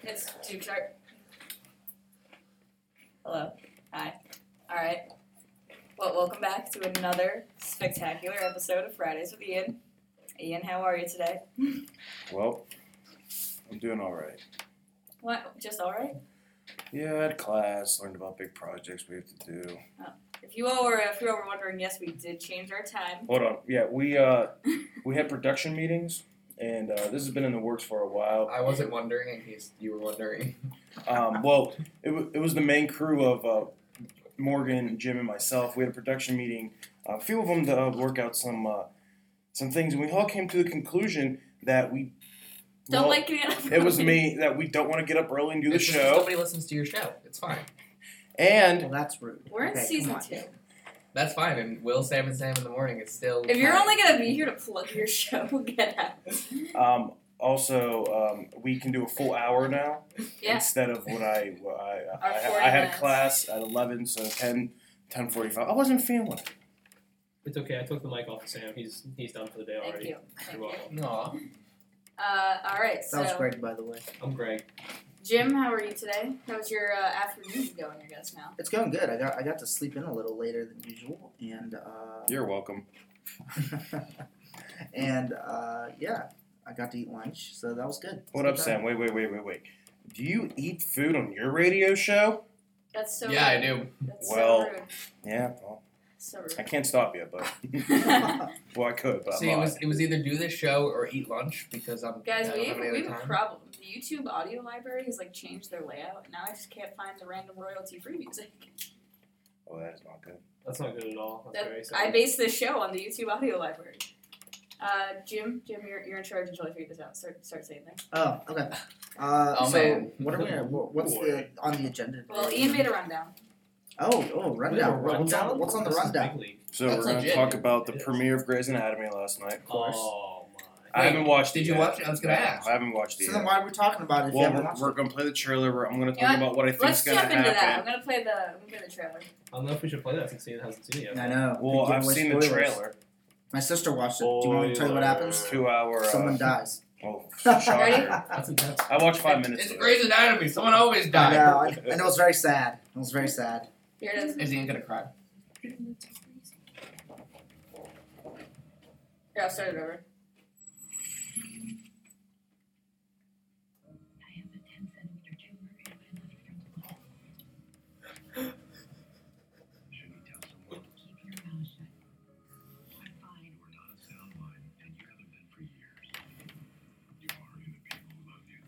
It's Duke Sharp. Hello. Hi. Alright. Well, welcome back to another spectacular episode of Fridays with Ian. Ian, how are you today? Well, I'm doing alright. What? Just alright? Yeah, I had class, learned about big projects we have to do. Oh. If you all were wondering, yes, we did change our time. Hold on. Yeah, we had production meetings, and this has been in the works for a while. I wasn't wondering in case you were wondering. Well, it was the main crew of Morgan, Jim, and myself. We had a production meeting, a few of them to work out some things, and we all came to the conclusion that we Don't like getting up early. It was me that we don't want to get up early and do the It's just show. nobody listens to your show. It's fine. And Well, that's rude. We're in Okay, season come on. 2. That's fine. And Will, Sam, and Sam in the morning is still. If you're fine. only gonna be here to plug your show, get out. also, we can do a full hour now Yeah. instead of what I 40 had minutes. class at 11, so 10:45. I wasn't feeling it. It's okay. I took the mic off of Sam. He's done for the day Thank already. you. Thank You're you. welcome. Aw. Alright, That was so Greg, by the way. I'm Greg. Jim, how are you today? How's your afternoon going, I guess, now? It's going good. I got to sleep in a little later than usual, and You're welcome. and yeah, I got to eat lunch, so that was good. What up, Sam? Wait. Do you eat food on your radio show? That's so Yeah, I rude. do. That's Well, so rude. Yeah, well, So rude. I can't stop you, but well, I could, but See, I'm it not. was either do this show or eat lunch because I'm. Guys, I don't we have have any a other time. problem. The YouTube audio library has like changed their layout. Now I just can't find the random royalty-free music. Oh, that is not good. That's not good at all. That's very sad. I based this show on the YouTube audio library. Jim, you're in charge until I figure this out. Start saying things. Oh, okay. Oh, so man. what are we? What's Boy. on the agenda? Today? Well, Ian made a rundown. Oh, rundown. What's on the This is rundown? big league. So That's we're going to legit, talk dude. about the It is. premiere of Grey's Anatomy last night. Of course. Oh my. I haven't watched it Did you yet. watch it? I was gonna No, ask. I haven't watched it So yet. then why are we talking about it if you Well, haven't watched we're it? going to play the trailer. I'm going to talk Yeah, about what I think is Let's going to jump into happen. that. I'm gonna play the trailer. I don't know if we should play that since Ian hasn't seen it yet. I know. Well, Big I've giveaway seen the spoilers. trailer. My sister watched it. Do you want me to tell you what happens? Spoiler. 2 hour. Someone dies. Oh, Ready? shocker. That's intense. I watched 5 minutes It's of it. Grey's Anatomy. Someone always I dies. know. I know. It's very sad. It was very sad. Here it is. Is Ian gonna cry? Here, I'll start it over. I have a 10-centimeter tumor in my left frontal lobe. Should you tell someone? Keep your mouth shut. I'm fine. You are not a sound mind, and you haven't been for years. You are hurting the people who love you.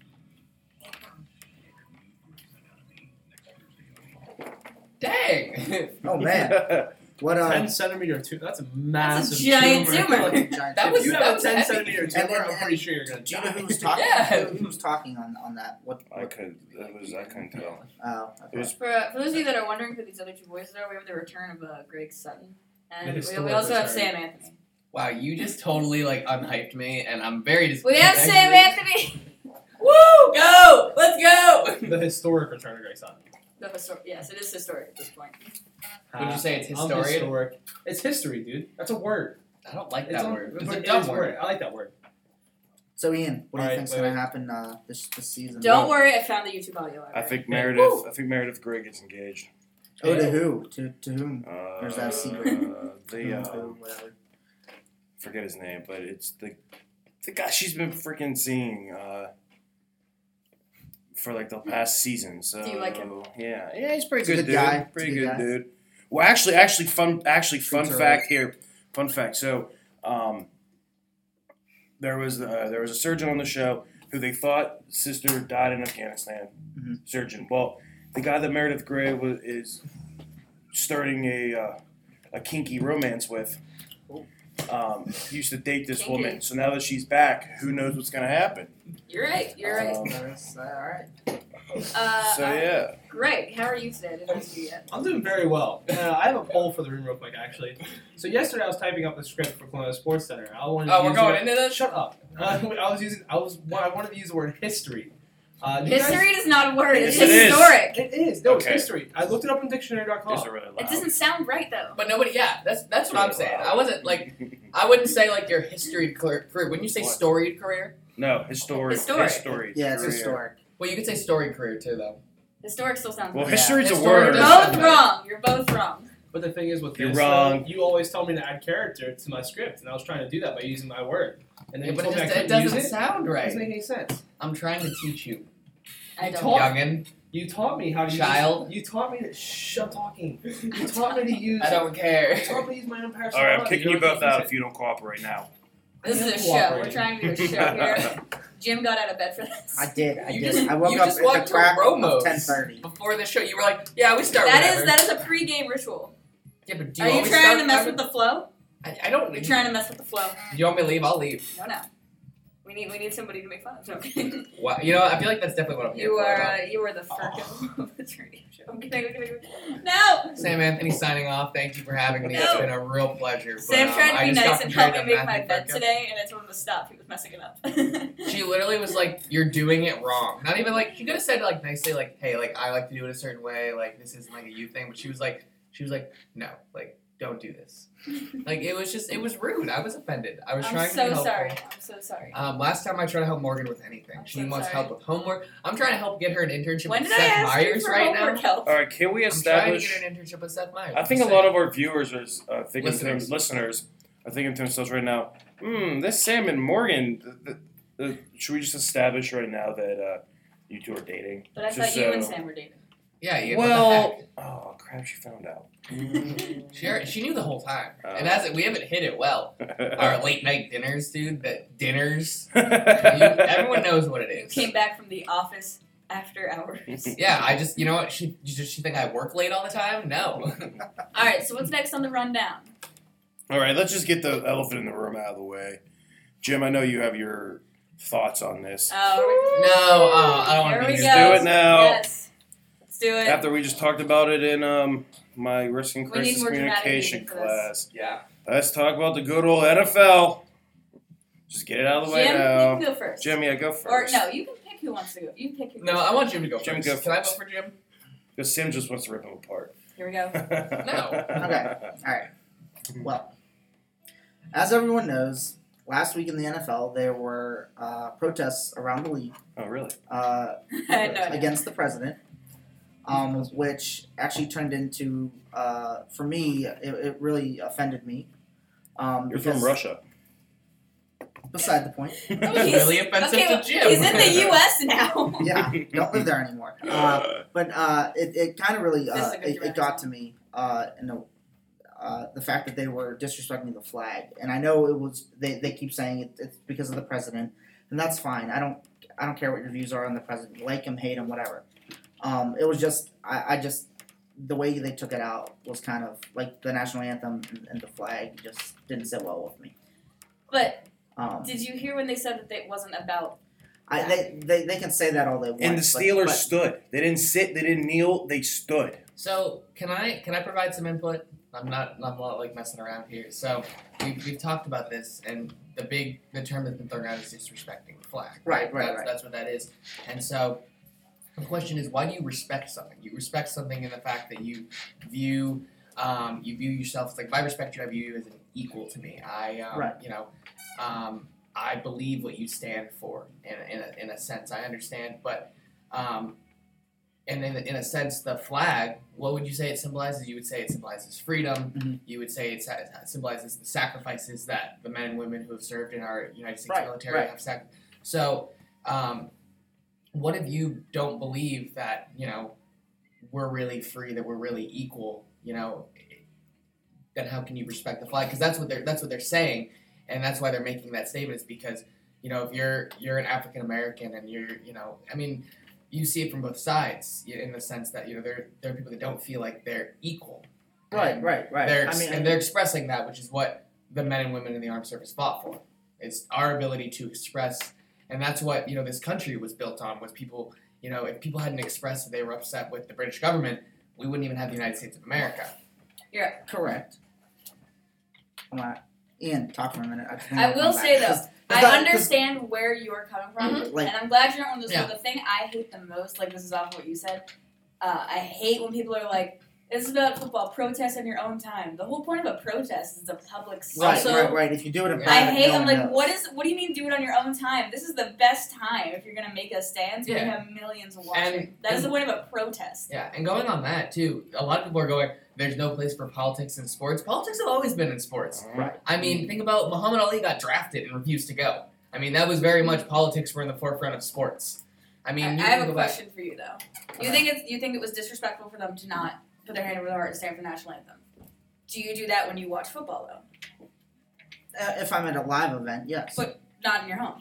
New Grey's Anatomy next Thursday night. Dang. Oh man. What 10-centimeter tumor. That's a massive giant tumor. Like a giant That tumor. If you That have a was 10-centimeter heavy. tumor, And I'm pretty sure you're gonna Do you know die. who was talking? Yeah. Who was talking on that? What? I couldn't tell. Oh, okay. It was For those of you that are wondering who these other two voices are, we have the return of Greg Sutton, and The we historic also have return. Sam Anthony. Wow, you just totally unhyped me, and I'm very We disappointed. have Sam Anthony. Woo! Go! Let's go! The historic return of Grey Sutton. Yes, it is historic at this point. Would you say it's I'm historian? historic. It's history, dude. That's a word. I don't like It's that on- word. It's but a it dumb is word. I like that word. So Ian, what do you Alright, think's wait, gonna wait. happen this season? Don't worry, I found the YouTube audio library. I think Woo! Meredith Grey gets engaged. Oh, to who? To whom? Or is that a secret? The Who, whatever. forget his name, but it's the guy she's been freaking seeing for like the past season. So Do you like him? Yeah, he's pretty He's a good, good dude. guy. Pretty He's a good, good guy. dude. Well, actually, fun Treats are fact here. Fun fact. So, there was a surgeon on the show who they thought sister died in Afghanistan. Mhm. Surgeon. Well, the guy that Meredith Grey is starting a kinky romance with. Used to date this Kinky. woman. So now that she's back, who knows what's gonna happen? You're right. You're right. Alright. So yeah. Greg, how are you today? I didn't see you yet. I'm doing very well. I have a poll for the room real quick, actually. So yesterday I was typing up the script for Colonial Sports Center. I wanted to Oh, we're use going the- into this? Shut up. I wanted to use the word history. You guys- History is not a word. It's Yes, it is. historic. It is. No, Okay. it's history. I looked it up on dictionary.com. These are really loud. It doesn't sound right though. But nobody, yeah, that's what I'm saying. I wasn't I wouldn't say like your history career. Wouldn't you say What? storied career? No, historic. Historic. Historic. Yeah, it's career. historic. Well, you could say story career too, though. Historic still sounds Well, better. history's a Historic word. does- Both wrong. You're both wrong. But the thing is with You're this, wrong. though, you always tell me to add character to my script, and I was trying to do that by using my word. And then Yeah, you but told me I it couldn't use doesn't it. sound It right. doesn't make any sense. I'm trying to teach you, I don't. Talk- youngin. You taught me how to Child. use. You taught me to. Shh, I'm talking. You taught me to use. I don't care. You taught me to use my own personality. All right, I'm kicking you both out use if you don't cooperate now. This is a I'm show. We're cooperating. trying to do a show here. Jim got out of bed for this. I did. I You did. just- I woke you up just at walked the crack to Romo's. of 10:30. Before the show, you were like, "Yeah, we start." That whenever." is a pre-game ritual. Yeah, but do Are you always trying start to mess whenever- with the flow? I don't. You're trying to mess with the flow. Do you want me to leave? I'll leave. No. We need somebody to make fun of. No, I'm kidding. Wow, you know, I feel like that's definitely what I'm here You for. are the Firkin of this radio show. I'm kidding. No. Sam Anthony signing off. Thank you for having me. It's No. been a real pleasure. Sam but, tried to I be just got nice and help portrayed me on make my Matthew bed Firkin. today, and I told him to stop. He was messing it up. She literally was like, "You're doing it wrong." Not even like she could have said like nicely, like, "Hey, like I like to do it a certain way. Like this isn't like a you thing." But she was like, "No, like don't do this." Like it was rude. I was offended. I was I'm trying to be so helpful. sorry. I'm so sorry. Last time I tried to help Morgan with anything. I'm She so wants sorry. help with homework. I'm trying to help get her an internship When with did I Seth ask you Meyers for right now. homework help? All right, can we I'm trying to establish? get her an internship with Seth Meyers. I think a Just lot saying. of our viewers are thinking Listeners. to listeners are thinking to themselves right now, this Sam and Morgan. Should we just establish right now that you two are dating? But I Just thought you and so- Sam were dating. Yeah, yeah. Well, oh crap, she found out. she knew the whole time, Oh. and we haven't hit it well. Our late night dinners, dude. The dinners. Everyone knows what it You is. came back from the office after hours. Yeah, I just, you know what? She think I work late all the time? No. All right. So what's next on the rundown? All right, let's just get the elephant in the room out of the way. Jim, I know you have your thoughts on this. Oh, No, I don't want here to we be go. here. do it now. Yes. Let's do it. After we just talked about it in my risk and We need crisis more dramatic communication music for this. class, Yeah. let's talk about the good old NFL. Just get it out of the way Jim, now. you can go first. Jim, yeah, go Or first. no, you can pick who wants to go. You can pick who. No, goes I want first. Jim to go Jim, first. go Can I vote first. for Jim? Because Sim just wants to rip him apart. Here we go. Okay. All right. Well, as everyone knows, last week in the NFL there were protests around the league Oh, really? I had no idea. against the president, which actually turned into, for me, it really offended me. You're because- from Russia. Beside the point. That was He's- really offensive okay, to Jim. He's in the U.S. now. Yeah, don't live there anymore. But it kind of really This is a good it got to me. The fact that they were disrespecting the flag, and I know it was they keep saying it's because of the president, and that's fine. I don't care what your views are on the president. Like him, hate him, whatever. It was just I just the way they took it out was kind of like the national anthem and the flag just didn't sit well with me. But Did did you hear when they said that it wasn't about? they can say that all they want. And the Steelers but stood. They didn't sit. They didn't kneel. They stood. So can I provide some input? I'm not like messing around here. So we've talked about this, and the term that's been thrown around is disrespecting the flag. Right. That's what that is. And so the question is, why do you respect something? You respect something in the fact that you view yourself as like, if I respect you, I view you as an equal to me. I believe what you stand for in a sense. I understand, but and in a sense, the flag, what would you say it symbolizes? You would say it symbolizes freedom. Mhm. You would say it symbolizes the sacrifices that the men and women who have served in our United States Right, military right. have sacrificed. So, what if you don't believe that, we're really free, that we're really equal, then how can you respect the flag? Because that's what they're saying, and that's why they're making that statement, is because, if you're an African American and you're, you see it from both sides in the sense that there are people that don't feel like they're equal. Right. They're expressing that, which is what the men and women in the armed service fought for. It's our ability to express, and that's what this country was built on. Was people, if people hadn't expressed that they were upset with the British government, we wouldn't even have the United States of America. Correct. Come on, Ian, talk for a minute. I will say though, I that- understand where you are coming from, Like- and I'm glad you're on this. Yeah. But the thing I hate the most, like this is off what you said, I hate when people are like, This is about football. Protest on your own time. The whole point of a protest is a public Right, social. right. If you do it in I private, I hate. no I'm one like, knows. what do you mean do it on your own time? This is the best time if you're gonna make a stand. When you Yeah. have millions watching. And- That is and- the point of a protest. Yeah, and going on that too, a lot of people are going, there's no place for politics in sports. Politics have always been in sports. Right. I mean, think about Muhammad Ali got drafted and refused to go. I mean, that was very much politics were in the forefront of sports. I mean, I you have can a go back- question for you though. You Okay. think it was disrespectful for them to not put their hand over their heart and stand for the national anthem? Do you do that when you watch football though? If I'm at a live event, yes. But not in your home.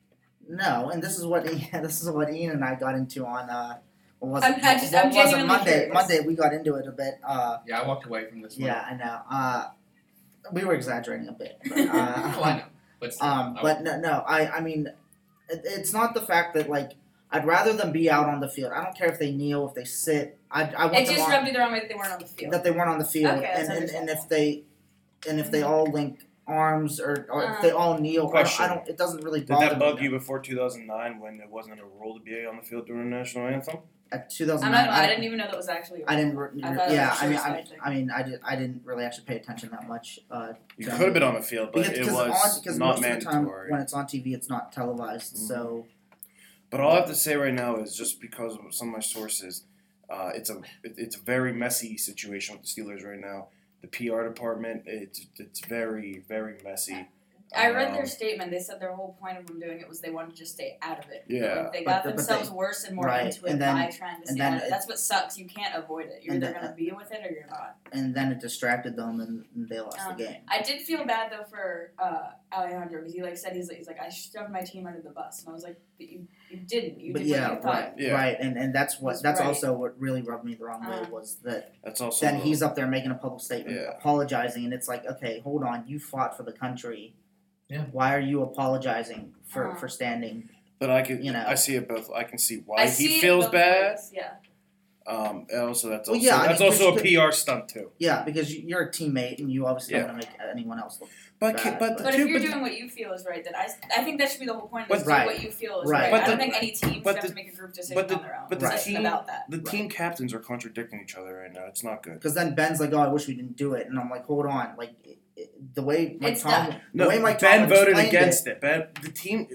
No, and this is what Ian and I got into on what was I'm it? genuinely Monday? curious. Monday we got into it a bit. Yeah, I walked away from this one. Yeah, I know. We were exaggerating a bit. But, Oh, I know. But still, I but no. I mean, it's not the fact that like I'd rather them be out on the field. I don't care if they kneel, if they sit. I want It them just on, rubbed you the wrong way that they weren't on the field. that they weren't on the field, Okay, that's and understandable. if they all link arms or if they all kneel. Question. I don't. It doesn't really Did bother that bug me. you before 2009 when it wasn't a rule to be on the field during the national anthem? At I'm 2009, not. I didn't even know that was actually. I didn't. I thought it Yeah, was I mean, just I, something. I mean, I didn't really actually pay attention that much. You to could have been on the field, but it was because not most of the time mandatory. when it's on TV, it's not televised. So But all I have to say right now is just because of some of my sources, it's a very messy situation with the Steelers right now. The PR department, it's very, very messy. I read their statement. They said their whole point of them doing it was they wanted to just stay out of it. Yeah. Like, they But got the- but themselves they- worse and more right, into it and then- by trying to and stay out then of it. That's what sucks. You can't avoid it. You're and either then- gonna be with it or you're not. and then it distracted them and they lost the game. I did feel bad though for Alejandro because he said he's like I shoved my team under the bus and I was like, but you didn't. You But did yeah, what you thought. Yeah. right, and that's Was that's right. also what really rubbed me the wrong way Uh-huh. was that That's also then he's up there making a public statement, Yeah. apologizing, and it's like, okay, hold on, you fought for the country. Yeah. Why are you apologizing for Uh-huh. standing? But I can, you know. I see it both. I can see why I he see it feels both bad. ways, Yeah. And also that's Well, also yeah, I that's mean, also a because- PR stunt too. Yeah, because you're a teammate and you obviously Yeah. don't want to make anyone else look. But Bad, but, But too, if you're but- doing what you feel is right, then I think that should be the whole point of this. But- Do Right. what you feel is Right. right. But I don't the- think any team should but have the- to make a group decision but the- on their own. but the It's team- about that. the team captains are contradicting each other right now. It's not good. Because then Ben's like, "Oh, I wish we didn't do it," and I'm like, "Hold on, like the way Mike It's Tomlin, done. the No, way Mike Ben Tomlin voted explained against it. Ben, the team,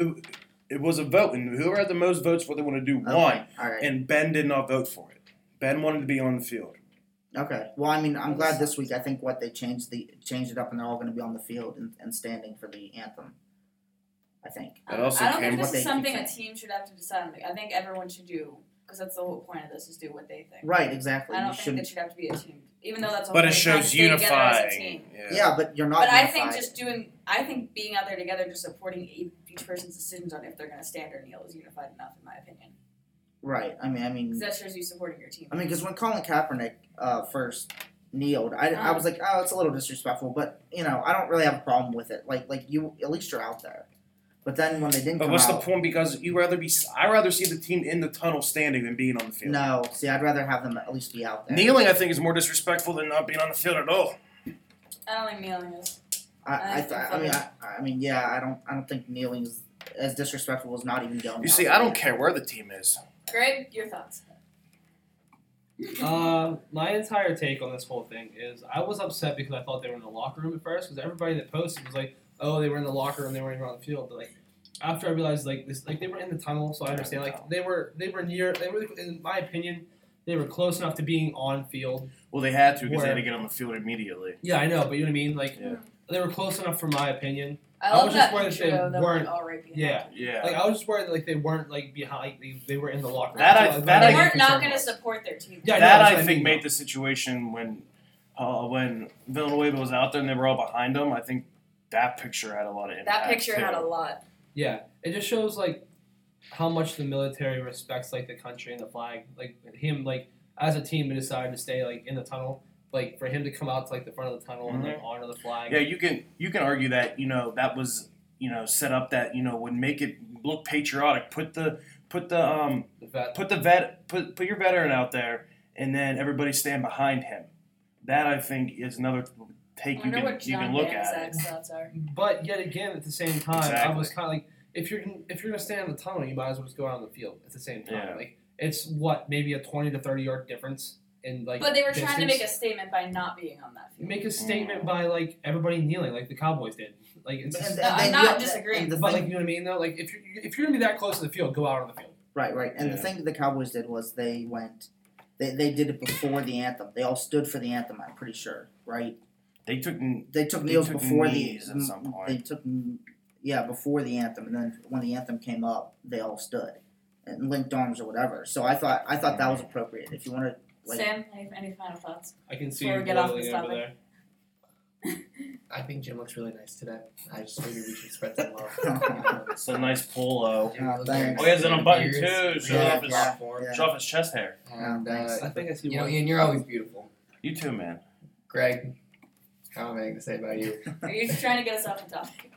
it was a vote, and whoever had the most votes for what they want to do Okay, won, all right, and Ben did not vote for it. Ben wanted to be on the field. okay. Well, I mean, I'm glad this week. I think what they changed it up, and they're all going to be on the field and standing for the anthem. I think. That also I don't came think what this is they keep something a saying. team should have to decide on. I think everyone should do, because that's the whole point of this, is do what they think. Right, exactly. I You don't think shouldn't. it should have to be a team, even though that's a But whole it thing, trying to shows stay together as a unifying. team. Yeah, but you're not. But I unified. think I think being out there together, just supporting each person's decisions on if they're going to stand or kneel is unified enough, in my opinion. Right. I mean. Because that shows you supporting your team. I mean, because when Colin Kaepernick first kneeled, I was like, oh, it's a little disrespectful, but you know, I don't really have a problem with it. Like you, at least you're out there. But then when they didn't But come what's the out, point? Because I'd rather see the team in the tunnel standing than being on the field. no, see, I'd rather have them at least be out there. Kneeling, I think, is more disrespectful than not being on the field at all. I don't think kneeling is. I mean, yeah, I don't think kneeling is as disrespectful as not even going. You out see, there. I don't care where the team is. Greg, your thoughts? My entire take on this whole thing is I was upset because I thought they were in the locker room at first because everybody that posted was like, oh, they were in the locker room, they weren't even on the field. But like after I realized like they were in the tunnel, so I understand like they were near, in my opinion, they were close enough to being on field. Well, they had to because they had Where- to get on the field immediately. Yeah, I know, but you know what I mean. Like Yeah. they were close enough for my opinion. I I love was that just worried picture they though, that weren't- all right behind Yeah. you. Yeah. Like I was just worried like they weren't like behind, like, they were in the locker room. That I- That's what that They I- weren't not concerned going to was. support their team. Yeah, I know, That that's I what think mean, made though. the situation when Villanueva was out there and they were all behind him. I think that picture had a lot of impact. That picture too. had a lot. Yeah, it just shows like how much the military respects like the country and the flag. Like him, like as a team, they decided to stay like in the tunnel. Like for him to come out to like the front of the tunnel and like honor the flag. Yeah, you can argue that that was set up that would make it look patriotic. Put your veteran out there, and then everybody stand behind him. That I think is another take I wonder what you John can look Banczak's at. thoughts are. But yet again, at the same time, I Exactly. was kind of like, if you're gonna stand in the tunnel, you might as well just go out on the field at the same time. Yeah. Like it's what maybe a 20 to 30 yard difference. in like. But they were trying to make a distance. statement by not being on that field. Make a statement by like everybody kneeling, like the Cowboys did. Like it's just, No, I'm not disagreeing. And the but thing, like you know what I mean though. Like if you're gonna be that close to the field, go out on the field. right. And the Yeah. thing the Cowboys did was they did it before the anthem. They all stood for the anthem. I'm pretty sure, right? They took They took They kneels took before knees the at some point. They took before the anthem, and then when the anthem came up, they all stood and linked arms or whatever. So I thought that was appropriate. If you want to, like, Sam, any final thoughts? I can see Before you we get off boiling this over topic. there. I think Jim looks really nice today. I just figured we should spread some love. it's a nice polo. Jim looks thanks. very Oh, he has it nice. on button Beards, too. Show really off his platform. yeah. show off his chest hair. And thanks. I think I see you know, one. Ian, you're always beautiful. You too, man. Greg, how am I going to say about you? Are you just trying to get us off the topic?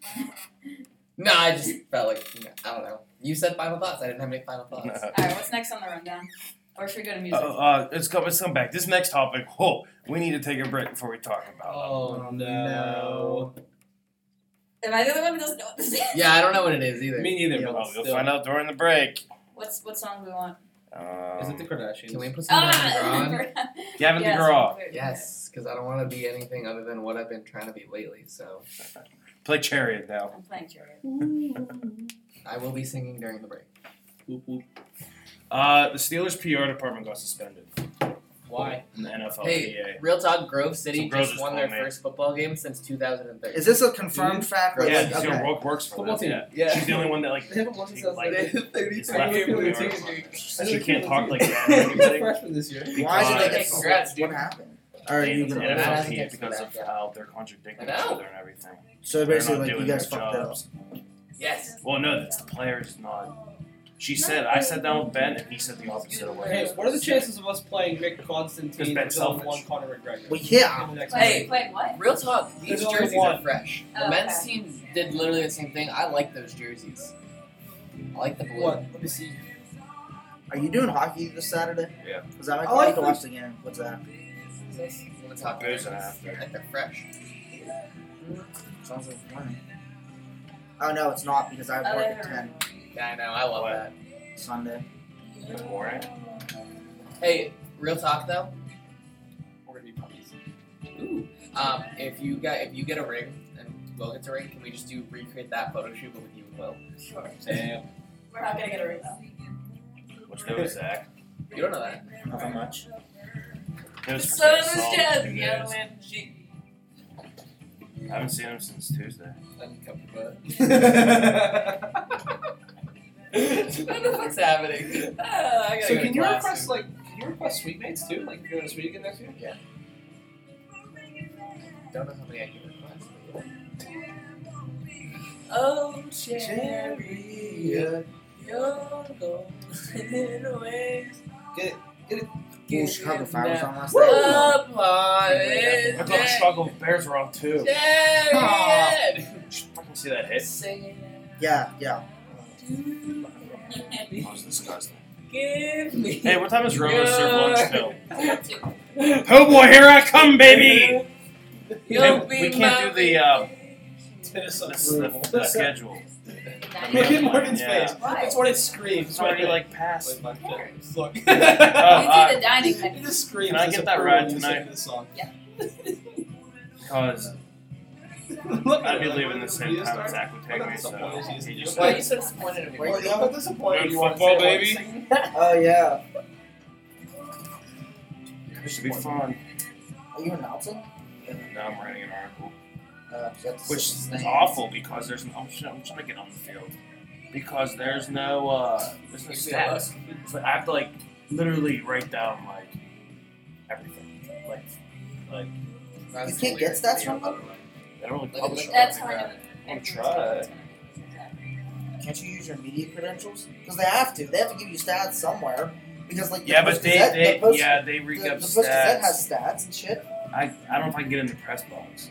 No, I just felt like, I don't know. You said final thoughts. I didn't have any final thoughts. Alright, what's next on the rundown? Or should we go to music? Let's come back. This next topic. Whoa, we need to take a break before we talk about it. Oh no. Am I the only one who doesn't know what this is? Yeah, I don't know what it is either. Me neither. Yeah, but Well, still. we'll find out during the break. What song do we want? Is it the Kardashians? Can we put some on? Gavin Yes, DeGraw. Yes, because I don't want to be anything other than what I've been trying to be lately. So Play Chariot now. I'm playing Chariot. I will be singing during the break. Whoop, whoop. The Steelers PR department got suspended Why? in the NFLPA. Hey, Real talk, Grove City So Grove just just won their told me. first football game since 2003. is this a confirmed fact? Like, Yeah, Yes. she's okay. gonna works for Football them. team. Yeah. Yeah. She's the only one that like. They haven't won since like, I was it's I left can't in believe the it's article. I She can't can't talk like that or He's a anything. freshman this year. Why did they Hey, get congrats, what dude. happened? Are you The gonna? That hasn't NFLPA gets because me of back, how they're contradicting I each know. other and everything. So They're basically, not like, you doing guys their fucked up. jobs. Yes. Well, no, it's the players not. She said I sat down with Ben and he said the opposite of what Hey, he what are the chances of us playing Nick Constantine Because Ben's until selfish. one Conor McGregor? Well, yeah. In the next Hey. game? Playing what? Real talk, these There's only jerseys one. are fresh. The Oh, men's okay. team did literally the same thing. I like those jerseys. I like the blue. What? Let me see. Are you doing hockey this Saturday? Yeah. Because I I like like to the- watch the game. What's that? What's top Booze jerseys? and after. I think they're fresh. Sounds like fun. Oh no, it's not because I work at 10 Yeah, I know. I love What? that. Sunday. in the morning. Hey, real talk though. We're gonna be puppies. Ooh. If you get a ring and Will gets a ring, can we just recreate that photo shoot but with you and Will? Sure. Damn. We're not gonna get a ring though. What's new, Zach? You don't know that. Nothing much. It was So for this salt, jazz, you yeah, guys. man. She. I haven't seen him since Tuesday. What the fuck's happening? I gotta So go to can you class request soon. can you request sweetmates too? Like if you're going to Sweden next year? Don't know how many I can request. Oh, cherry, you're going ways. Ooh, Chicago Fire was on last Woo! night. Upon I thought Chicago Bears were on too. Chariot! I can see that hit. Singing. Yeah. That was disgusting. Give me. Hey, what time is Roma serve lunch Two. till? Oh boy, here I come, baby! You'll Hey, be we can't do my the schedule. Look at Morgan's Yeah. face. Why? That's what it screams. It's already like past. Look. Oh, You see the dining It menu. just screams. Can I as get a that pro ride when you tonight? sing this song. Because Look I'd at be it. leaving the same You time start- as Zach would take I'm me, so disappointed he's- he just Why are said, you so disappointed in me? Well, I'm not disappointed. Good You want to football, say baby. one thing? Oh yeah. it should be fun. Are you announcing? Now I'm writing an article. That's Which is awful because there's no, I'm trying to get on the field. Because there's no stats. So I have to like literally write down like everything. Like That's You can't get weird. stats from them? they don't really Look at publish the- it. That's how I know. I'm trying. Can't you use your media credentials? Because they have to. They have to give you stats somewhere. Because like the Yeah, but Post-Gazette- they the Post- they the, rig the up Post-Gazette stats. has stats and shit. I don't know if I can get in the press box.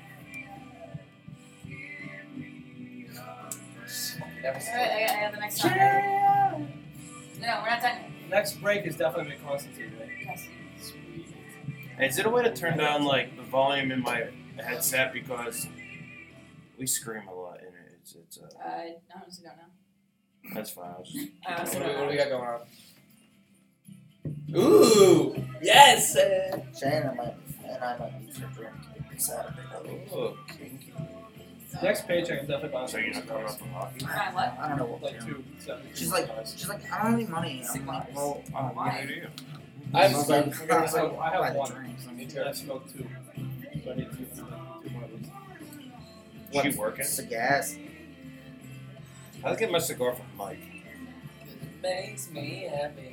Never seen Alright, it. I got the next song. No, we're not done yet. Next break is definitely Big Constantine, right? Yes. Hey, is it a way to turn down like the volume in my headset because we scream a lot in it? It's I honestly don't know. that's fine. I'll just I honestly What don't do we know. got going on? Ooh! Yeah, Yes. Shannon and I might be for drink Saturday. Oh, kinky. Next paycheck, I'm definitely buying. So you're not coming up with hockey? Fine, what? I don't know what. Like to do. 270. She's like, I don't have any money. I'm like, well, Why? I have I was some. like, I was like, I have buy the one. drinks. I mean, And I smoked 2. So I need 2 more of these. She working? It's a gas. I was getting my cigar from Mike. Makes me happy.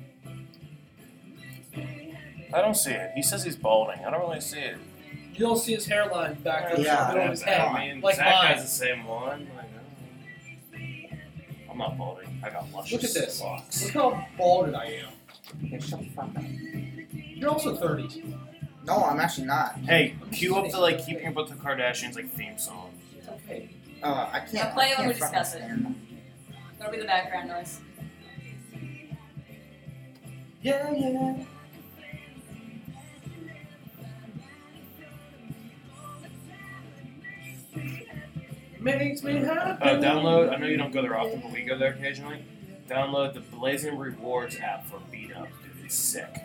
I don't see it. He says he's balding. I don't really see it. You don't see his hairline back in Yeah. the middle of his head. I mean, like Zach mine. has the same one. Like, I'm not balding. I got luscious Look at this. locks. Look how balded I am. Okay, shut the fuck up. You're also 30. No, I'm actually not. Hey, cue up the like Keeping Up with the Kardashians like theme song. It's okay. I can't. Yeah, play I it when can't we fucking discuss it. stand them. That'll be the background noise. Yeah, yeah. Makes me happy. Download. I know you don't go there often, but we go there occasionally. Download the Blazing Rewards app for Beat Up. Dude, it's sick.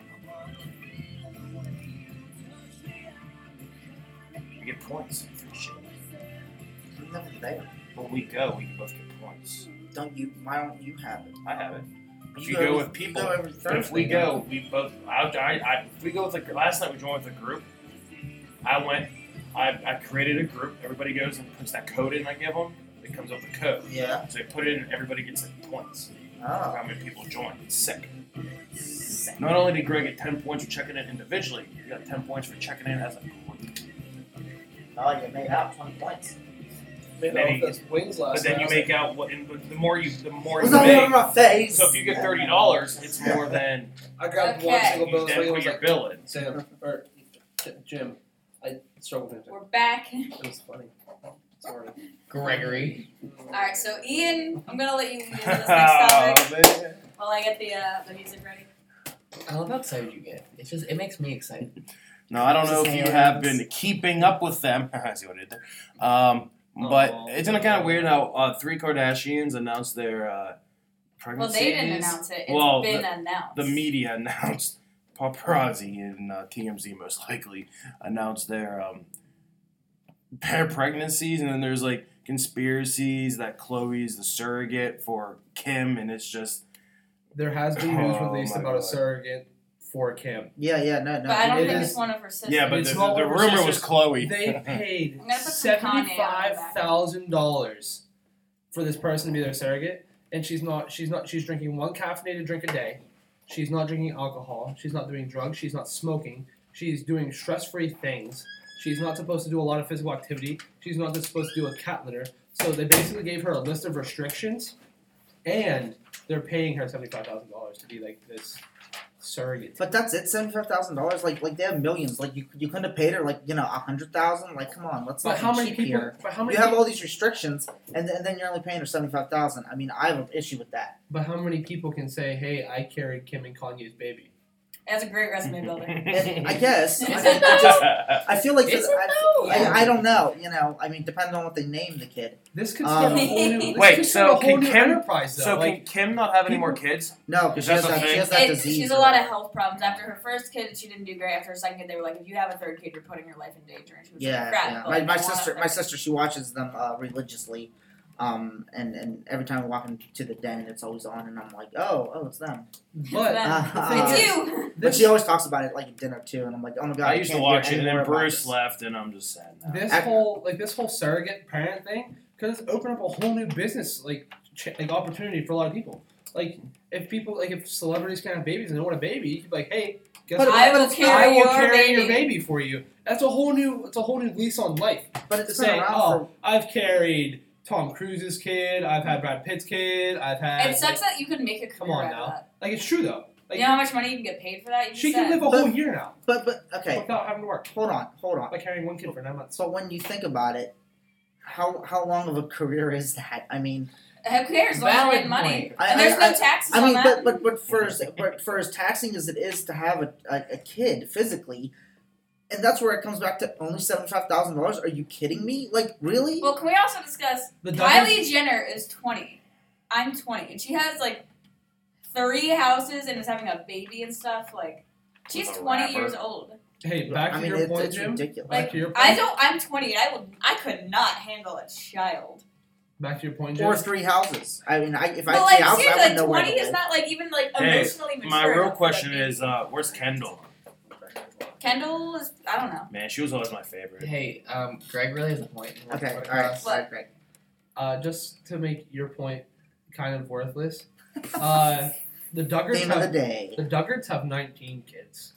You get points for shit. I'm never there. When we go, we both get points. Don't you? Why don't you have it? I have it. If you go go every- with people, You go every but Thursday. if we now. go, we both. If we go with like last night, we joined with a group. I went. I created a group. Everybody goes and puts that code in I give them. It comes up with a code. Yeah. So they put it in, and everybody gets like points. Oh. How many people join? It's sick. Not only did Greg get 10 points for checking in individually, you got 10 points for checking in as a group. Oh, you made out 20 points. Made Maybe. out with those wings last But then night. you I was make out what. The more you What's all over make. my face? So if you get $30, it's more than I grabbed one Okay. single you bill then swing and put was your like, bill in. Sam, or Jim, I struggled with it. We're back. It was funny. Sorry. Gregory. Alright, so Ian, I'm gonna let you lead into this next topic man. while I get the music ready. I love how excited you get. It makes me excited. No, I don't know if you have been keeping up with them. I see what I did there. But it's kind of weird how 3 Kardashians announced their Well, pregnancies. they didn't announce it. It's Well, been announced. The media announced. Paparazzi and TMZ most likely announced their pregnancies, and then there's like conspiracies that Khloe's the surrogate for Kim, and it's just There has been news Oh released my about a God. surrogate for Kim. Yeah, no. But I don't It think is- it's one of her sisters. yeah, but It's the not one of her rumor was sisters. Khloe. They paid I'm gonna put some Kanye on $75,000 for this person to be their surrogate, and she's drinking 1 caffeinated drink a day. She's not drinking alcohol. She's not doing drugs. She's not smoking. She's doing stress-free things. She's not supposed to do a lot of physical activity. She's not just supposed to do a cat litter. So they basically gave her a list of restrictions, and they're paying her $75,000 to be like this surrogate. But that's it, $75,000. Like they have millions. Like you couldn't have paid her like $100,000. Like come on, let's But not how be many cheap people? here. But how many? You have all these restrictions, and then you're only paying her $75,000. I mean, I have an issue with that. But how many people can say, "Hey, I carried Kim and Kanye's baby"? That's a great resume builder. And I guess I feel like Is this, it though? I don't know. I mean, depending on what they name the kid. This could start a whole new. This Wait, could so start a whole can new Kim- enterprise though. So like, can Kim not have any more kids? No, because Is she has that the that. She thing? has that disease. She has a lot of health problems. After her first kid, she didn't do great. After her second kid, they were like, if you have a third kid, you're putting your life in danger. And she was Yeah, like, crap. yeah. but, like, My I want a sister, third. she watches them religiously, and every time we walk into the den, it's always on, and I'm like, oh, it's them. but It's you. But she always talks about it like at dinner too, and I'm like, oh my god, I used to can't watch hear it, and any more then about Bruce this. left, and I'm just sad now. this I- whole surrogate parent thing could open up a whole new business like opportunity for a lot of people. Like if celebrities can have babies and they want a baby, you could be like, hey, guess But what? I will I carry will your carry your baby. baby for you. That's a whole new lease on life. But To it's been say, around oh, I've carried Tom Cruise's kid, I've had Brad Pitt's kid, I've had It sucks that you could make a Come career on out now. of that. like it's true though. Like You know how much money you can get paid for that? You she just can said. live a whole year now but okay, without having to work. hold on. By carrying 1 kid for 9 months. So when you think about it, how long of a career is that? I mean, Who cares? As long as you're Valid getting money. point. And there's no taxes I mean, on that. but for as taxing as it is to have a kid physically, and that's where it comes back to only $75,000. Are you kidding me? Like really? Well, can we also discuss The Kylie Jenner is 20. I'm 20. And she has like 3 houses and is having a baby and stuff. Like, She's was a 20 rapper. years old. Hey, back I to mean, your point, it's Jim. ridiculous. Back Like, to your point. I'm 20 and I could not handle a child. Back to your point, Jim. Or 3 houses. I mean, if But I like had 3 houses, I seriously, wouldn't know like where 20 to is live. not like even like Hey, emotionally mature. My real enough to, question like, be- is, where's Kendall? Kendall is I don't know. Man, she was always my favorite. Hey, Greg really has a point. Okay, What alright, across- alright, great. Just to make your point kind of worthless, the Duggards Theme of the have day. the Duggards have 19 kids.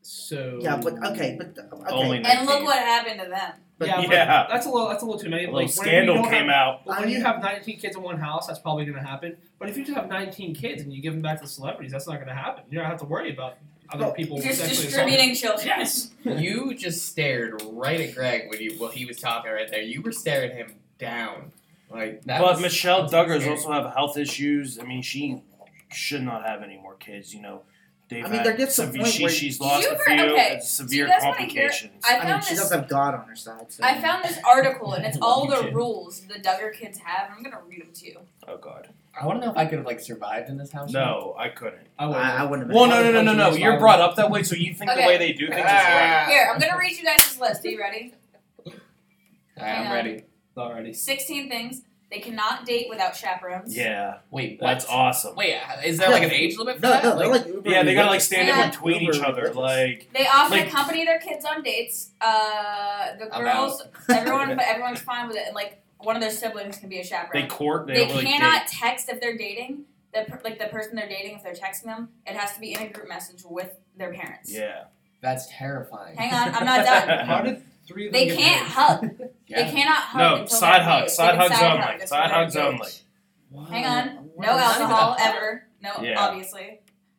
So Yeah, but okay. Only And look 19. what happened to them. But yeah, Yeah. but that's a little too many. A little Like, whenever you scandal don't came have, out. But when you have 19 kids in one house, that's probably going to happen. But if you just have 19 kids and you give them back to celebrities, that's not going to happen. You don't have to worry about other Well, people Just sexually distributing children. Yes. You just stared right at Greg while he was talking right there. You were staring him down. Like that But was, Michelle that was Duggars scary. also have health issues. I mean, she should not have any more kids. You know, they've I mean, had there gets to a point where she's lost You a ever- few okay, severe guys wanna hear- complications. I I mean, found she this. does have God on her side. So. I found this article and it's all the YouTube. rules the Duggar kids have. I'm gonna read them to you. Oh God, I want to know if I could have like survived in this house. no, I couldn't. I would. I wouldn't have Well, been. no. You're brought up that way, so you think the Okay. way they do things is right. Here, I'm gonna read you guys this list. Are you ready? Alright, Hang I'm on. ready. Already. 16 things they cannot date without chaperones. Yeah, Wait, that's what? awesome. Wait, is there like an age limit for No, that? no, they're like Uber. Yeah, they gotta like religious. stand up Yeah. and tweet Uber each other. religious. Like, They often Like- accompany their kids on dates. The I'm girls, everyone's fine with it. And like one of their siblings can be a they chaperone. court. They, They don't really cannot date. text if they're dating. The person they're dating, if they're texting them, it has to be in a group message with their parents. Yeah. That's terrifying. Hang on, I'm not done. How did 3 of them They get can't married? hug. Yeah. They cannot hug No, until side they're hug. engaged. Side They can hugs side only. hug until Side they're hugs engaged. only. Hang on. Wow. No None of alcohol that. ever. No, Yeah. obviously.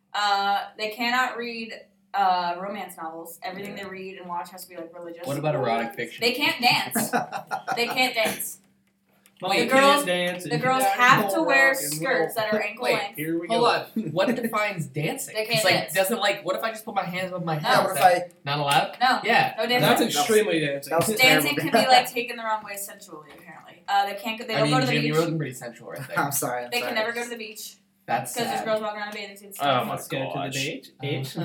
They cannot read romance novels. Everything they read and watch has to be like religious. What about erotic fiction? They can't dance. They can't dance. Mama The can't girls- dance The and girls daddy have won't to wear rock and skirts roll. that are ankle Wait, length. Here we Hold go. on. What defines dancing? They can't It's like dance. doesn't like. What if I just put my hands above my head? Yeah, what Is if that I? not allowed? No. Yeah. No That's dancing. extremely dancing. That was Dancing terrible. can be like taken the wrong way sensually. Apparently, they can't. They I don't mean, go to the Jim, you beach. were looking pretty sensual right there. I'm sorry. I'm They sorry. can never go to the beach That's because there's sad. girls walking around in bathing suits. Oh my Let's get into the gosh. date. Age.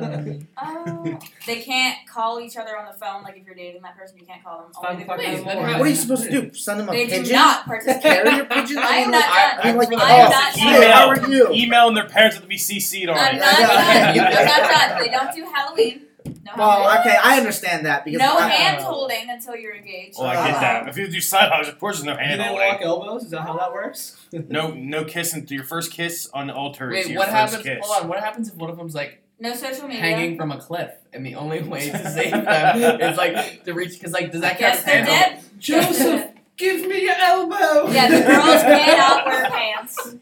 Oh. They can't call each other on the phone. Like if you're dating that person, you can't call them. Only the Fuck person- Wait, then What are you supposed to do? Send them a They do pigeon? not participate. Carrier pigeon? I am mean, not like, done. I mean, like, I am oh, not hey, done. how are you? Emailing their parents have to be CC'd on I'm it. not Yeah, done. yeah. I'm not done. They don't do Halloween. No Well, Halloween. okay, I understand that because No I, hand holding until you're engaged. Well, I get that. If you do side hugs, of course there's no Do hand they holding. lock elbows? Is that how that works? No kissing. Your first kiss on the altar is Wait, your what first happens? kiss. Hold on. What happens if one of them's like No social media. hanging from a cliff, and the only way to save them is like to reach? Because like, does that count Yes, as they're hand dead. Joseph, give me your elbow. Yeah, the girls cannot wear pants.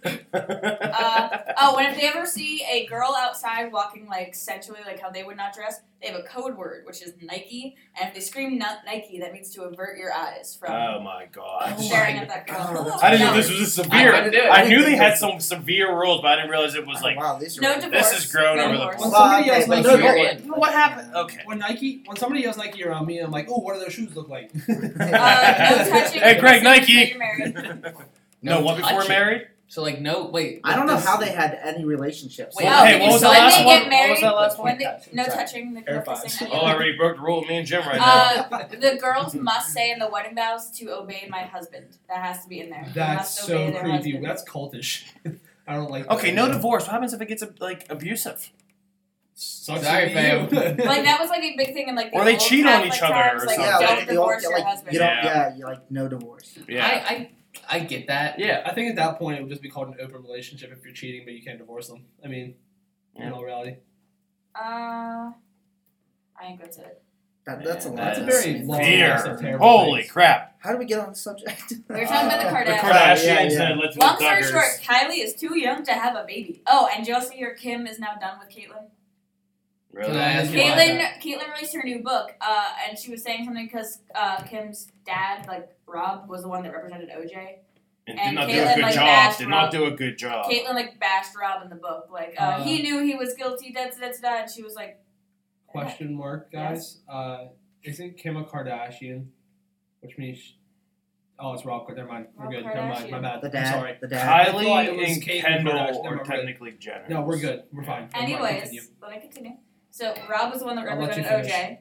And if they ever see a girl outside walking like sensually, like how they would not dress, they have a code word which is Nike, and if they scream Nike, that means to avert your eyes from Oh my gosh. staring my at that girl. God. I didn't know No. this was a severe. I did. I knew they had some severe rules, but I didn't realize it was like wow, these are No really- divorce. this is grown No over the. divorce. When Well, somebody okay, yells but Nike, no, you're divorce. in. What happened? Okay. When somebody yells Nike around me, I'm like, oh, what do those shoes look like? No touching. Hey, Greg, kissing Nike. until you're married. No, what before touching. married? So like, no, wait. I don't know this- how they had any relationships. Wait, Well, hey, what was the when last they one? get married, What was that last when one? they, no Sorry. touching, no AirPods. kissing. Oh, I already broke the rule. Me and Jim right now. The girls must say in the wedding vows to obey my husband. That has to be in there. They That's must so obey their creepy. husband. That's cultish. I don't like. Okay, that. no divorce. What happens if it gets like abusive? Sucks Sorry, to be you. Like that was like a big thing in like the Or they old cheat on Catholic each other times, or like, something. Yeah, don't like, divorce you your like, husband. you don't, Yeah. yeah, you like no divorce. Yeah. I get that. Yeah. I think at that point it would just be called an open relationship if you're cheating, but you can't divorce them. I mean, in Yeah. all reality. I think that's it. That's a Man, lot. That's a That's very long severe. list of terrible Holy things. crap! How do we get on the subject? We were talking about the The Kardashians. Kardashians Yeah. and let's Long look story Duggars. short, Kylie is too young to have a baby. Oh, and Josie or Kim is now done with Caitlyn. Can Really? I ask you why? Caitlyn released her new book, and she was saying something because Kim's dad, like Rob, was the one that represented OJ. And And did not do Caitlyn, a good like, job. bashed Did not Rob. do a good job. Caitlyn like bashed Rob in the book, like he knew he was guilty, and she was like, Question mark, guys. Isn't Kim a Kardashian? Which means. Oh, it's Rob. Never mind. We're Rob good. Never mind. My Kardashian. bad. The I'm dad. sorry. The dad. I thought it Kylie was and Caitlyn Kendall Kardashian. are Never mind, we're good. technically Jenner. No, we're good. We're fine. Never mind, Anyways, continue. let me continue. So Rob was the one that I'll let you represented finish. OJ.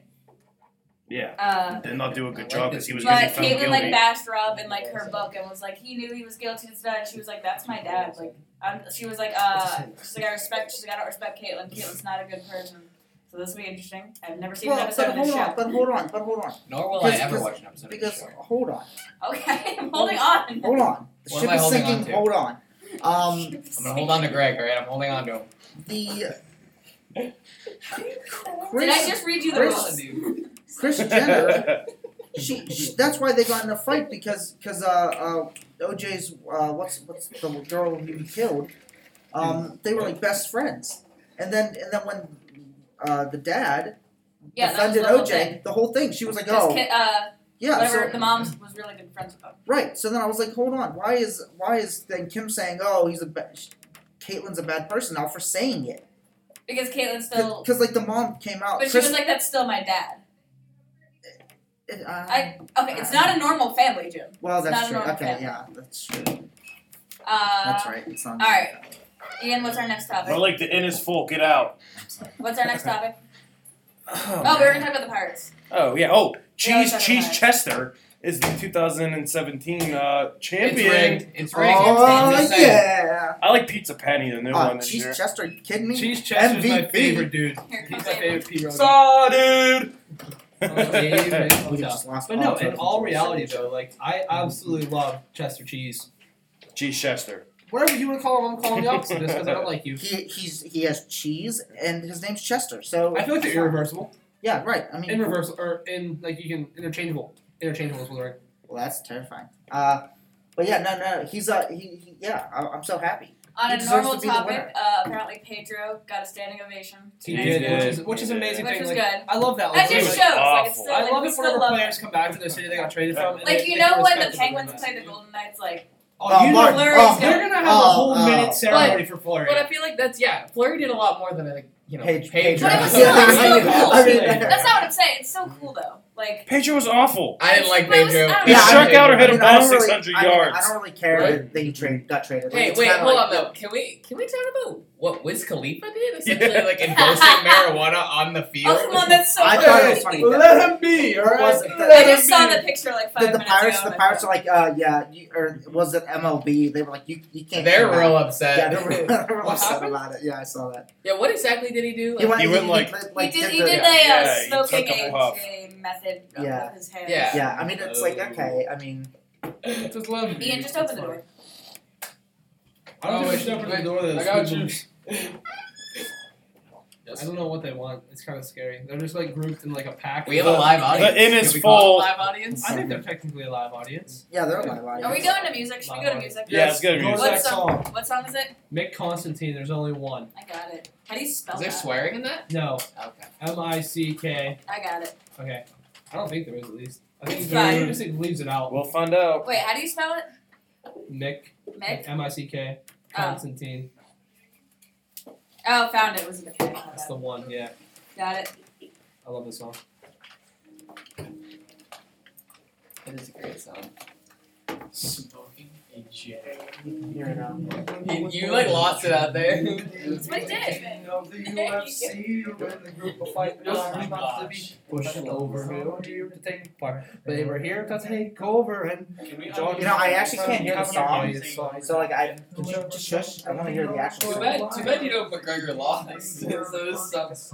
Yeah. Did not do a good I job like because he was But getting found Caitlyn like guilty. bashed Rob in like her book and was like, he knew he was guilty and stuff. And she was like, that's my dad. Like, she was like, she's like, I don't respect Caitlyn. Caitlyn's not a good person. So this will be interesting. I've never seen an Well, episode of this show. but hold on. Nor will I Because- ever watch an episode of Because this show. hold on. Okay, I'm holding on. Hold on. The What ship am I is holding on sinking. to? Hold on. I'm gonna hold on to Greg, alright? I'm holding on to him. The Did I Chris, just read you the Chris- rules? Chris Jenner. She that's why they got in a fight because OJ's what's the girl he killed? They were like best friends, and then when the dad Yeah, that was defended the whole OJ, thing. the whole thing, she was like, This oh kid, yeah, whatever, so the mom was really good friends with him. right. So then I was like, hold on, why is then Kim saying, oh, Caitlyn's a bad person now for saying it? Because Caitlyn still. Because like the mom came out, But she Chris, was like, that's still my dad. it, Okay, it's not a normal family, Jim. well, it's that's not a true. normal Okay, family. yeah, that's true. That's right. It's not. Alright. Ian, what's our next topic? More like the inn is full. Get out. What's our next topic? Oh, Oh, we were gonna talk about the Pirates. Oh yeah. Oh, Yeah, Cheese that's Chester is the 2017 champion. It's rigged. It's rigged. Oh Just saying. yeah. I like Pizza Penny, the new one this Cheese year. Chester, are you kidding me? Cheese Chester's my MVP. favorite dude. Here He's comes my Ian. favorite P. Rogan. Saw, dude. Dave and We Hotel. just lost But no, all in of all them. reality though, like I absolutely love Chester Cheese. Cheese Chester. Whatever you want to call him, I'm calling the opposite just because I don't like you. He has cheese and his name's Chester. So I feel like they're irreversible. yeah, right. I mean, In reverse or in like you can interchangeable. Interchangeable is what they're. well, that's terrifying. But yeah, no, he's yeah. I'm so happy. On He a deserves normal to be the topic, winner. Apparently Pedro got a standing ovation. He He did, did. which is amazing Which thing. was Like, good. I love that. That Like, just like, shows, like, it's awful. still, I like, love we it still whenever love players it. come back to the city they got traded from. and Like, they, you they know can when the respect Penguins Golden play Knights. the Golden Knights, like, Oh, you Mark- know, Fleury's they're gonna- gonna have a whole minute oh. ceremony for Fleury. But I feel like that's Fleury did a lot more than Page- Pedro. But it was Yeah, still I cool. mean, That's not what I'm saying. It's so cool though. Like, Pedro was awful. I didn't like But it was- Pedro. I don't He know. struck out or hit a I ball don't really- 600 I mean, yards. I don't really care Right? that he got traded. Like, Hey, it's wait, kinda hold like- on though. Can we talk about what Wiz Khalifa did? Essentially, like endorsing marijuana on the field. oh come on, that's so I funny. thought it was funny. Let him be, alright? Wasn't I that- just saw the picture like 5 The minutes Pirates, ago. the Pirates are like, or was it MLB? They were like, you can't. They're come real out. upset. Yeah, they're real What upset happened? about it. Yeah, I saw that. Yeah, what exactly did he do? He went, He went like- He did, the- the yeah, he smoking took a puff. a method Yeah. with his hands. Yeah. Yeah, I mean, it's like okay. I mean, Just love you. Ian, just open the door. I don't Oh, think we wait, should open the wait, door to the I got school you. groups. I don't know what they want. It's kind of scary. They're just like grouped in like a pack. We have a live audience. The inn Can is we call it a full. live audience. I think they're technically a live audience. yeah, they're live audience. Are we going to music? Should we go to music? Yeah, let's go to Go to music. that song. What song is it? Mick Constantine. There's only one. I got it. How do you spell Is there that? swearing in that? No. Okay. M-I-C-K. I got it. Okay. I don't think there is at least. I think It's there fine. just leaves it out. We'll find out. Wait, how do you spell it? Mick. Mick? M-I-C-K. Oh. Constantine. Oh, found it. Was it the K? My That's bad. the one. Yeah. Got it. I love this song. It is a great song. Smoking a J. Hear it out. You like lost it out there. That's what he did. Of the UFC, when the group of fighters not to be pushed over, we were here to take part. They were here to take over and You know, I actually can't hear the song, so like I could you just shush. I want to hear the actual Too song. bad you know McGregor lost. So this sucks.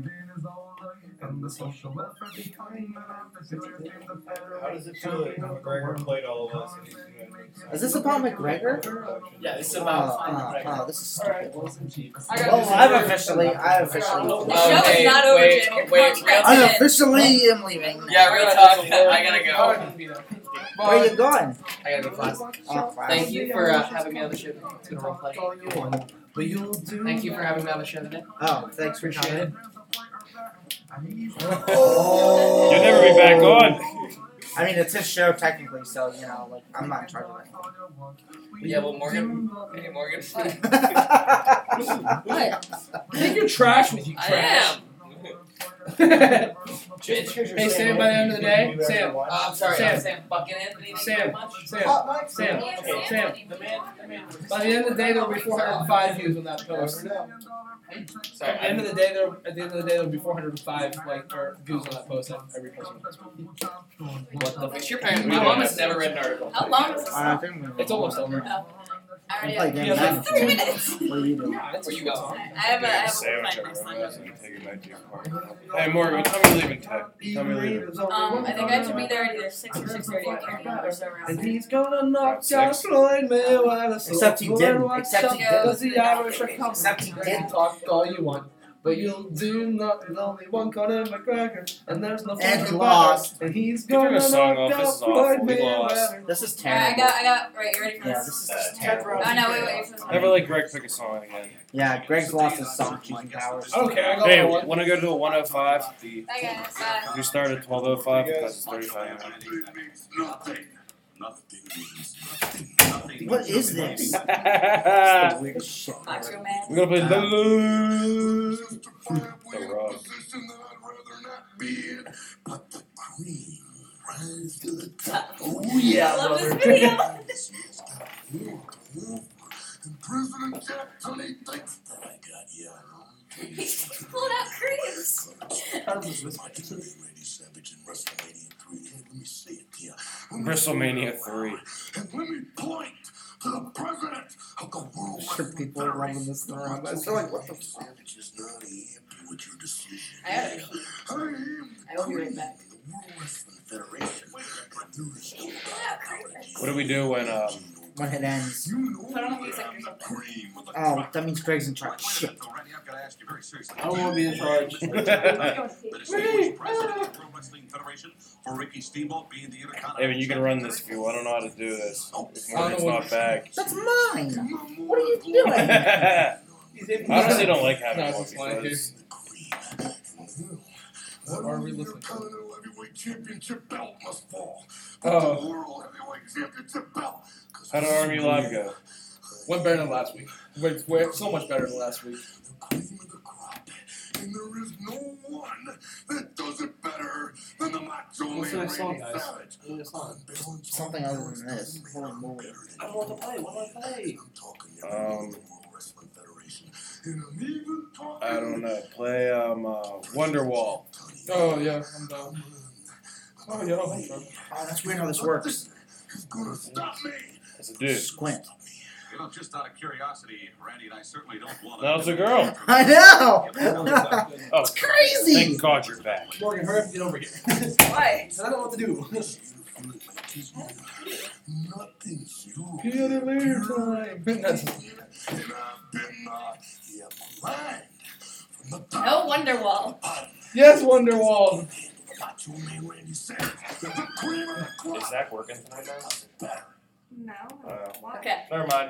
How does it feel that McGregor played all of us? Is this about McGregor? Yeah, this is This is stupid. I got Well, this. I've officially. The show is not over, wait, Jim. Your wait, contract's I in. officially am leaving. Yeah, real talk. I gotta go. Where are you going? I gotta go to class. Oh, class. Thank you for having me on the show. It's been a real pleasure. Thank you for having me on the show today. Oh, thanks for Appreciate coming. it. You'll never be back on. I mean, it's his show technically, so you know, like I'm not in charge of Yeah, well, Morgan. Hey, Morgan. anything. Take your trash with you, I trash. am. Hey Sam, by the end of the day, Sam. I'm sorry, Sam. Bucket Anthony, thank you Sam. very much. Sam. By the end of the day, there'll be 405 views on that post. Sorry, At the end of the day, there'll be 405 views on that post. Every post on Facebook. what the fuck? Your parents? My mom has never read an article. How long is this? I think we're It's almost over. I I'm already playing Yeah, games. 3 minutes. What are you doing? Where you go? I have a Sandwich work plan next time. and take it back to your car. Hey, Morgan, what time are you leaving, Ted? Tell me leaving. I think I have to be there at either 6 or 6:30. I can't remember, so around And there. he's gonna knock That's out sexy. Floyd Mayweather. So Except he go didn't. and watch Except he out, didn't. 'cause the Irish are coming. Except he didn't. Talk all you want. But you'll do not. There's only one Conor McGregor, and there's no And he Floyd lost. Mayweather, and he's Turn gonna the song knock off. This out is awful. Floyd We lost. Mayweather. This is Alright, terrible. right, you ready for Yeah, this? this is just terrible. Oh no, wait, you're supposed to Never let Greg pick a song again. Yeah, Greg's lost his song choosing powers. Okay, I got Hey, one. want to go to a 105? Bye guys, bye. We start at 12:05 because it's 35 minutes. Nothing means nothing. What is this? We're The weirdest shit. Macho Man. gonna play the Rock. Position that I'd rather not be in, but the cream rise to the top. Oh I love this video. And President Jack Tunney thinks that I got you. He's pulling out creams. Randy Savage in WrestleMania 3. Hey, let me say it to you. WrestleMania 3. And let me point to the president of the World Sure, Wrestling people are loving Federation. this around. I feel like, what the Randy Savage is not happy with your decision. I gotta pee. I am I will be right back. the World Wrestling Federation. And there is no What do we do when when it ends. You know Put on a that music I'm or the something. cream of the Oh, crop. that means Greg's in charge. Shit. Randy, I've got to ask you very seriously. I don't want to be in charge. The distinguished president of the World Wrestling Federation for Ricky Steamboat being the Intercontinental. Evan, you can run this if you want. I don't know how to do this. If Morgan's know not what- back. That's mine. What are you doing? I honestly don't like No, having one it's fine, because What are we listening to? Intercontinental Heavyweight Championship belt must fall. Oh. The World Heavyweight Championship belt. how did Army Live go? Went better than last week. Went so much better than last week. The cream of the crop. And there is no one that does it better than the Macho What's Man the next song, Randy guys? Savage. Unbalanced Something other than this. Holy moly. I don't want to play. What do I play? I'm talking the World Wrestling Federation. And I'm even talking I don't know. Play Wonderwall. Oh yeah, I'm down. Oh yeah, I'm down. Oh, that's weird how this works. Who's gonna stop me? That's a dude. Squint. You know, just out of curiosity, Randy and I certainly don't want to. That was a girl. I know! Oh, It's crazy! thank God you're back. Morgan, hurry up and get over here. Why? I don't know what to do. Nothing's you. Peter Lear time. That's And I've been blind from the top No Wonderwall. to the bottom. yes, Wonderwall. Macho Man Randy Savage, the cream of the crop. Is Zach working tonight, guys? Does it better. No. Why? Okay. Never mind.